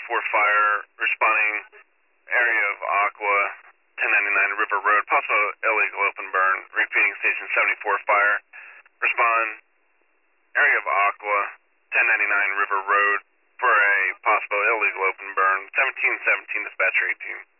fire, responding area of Aqua, 1099 River Road, possible illegal open burn, repeating station 74 fire, respond area of Aqua, 1099 River Road for a possible illegal open burn, 1717 dispatcher 18.